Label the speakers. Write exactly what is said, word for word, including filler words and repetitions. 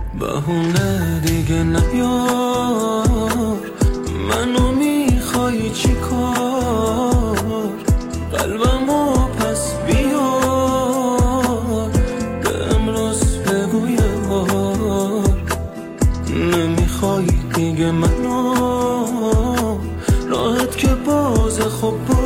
Speaker 1: بهونه دیگه نیار، منو میخوای چی کار؟ قلبمو پس بیار، به امروز بگو یار. نمیخوای دیگه منو، راحت که باز خوب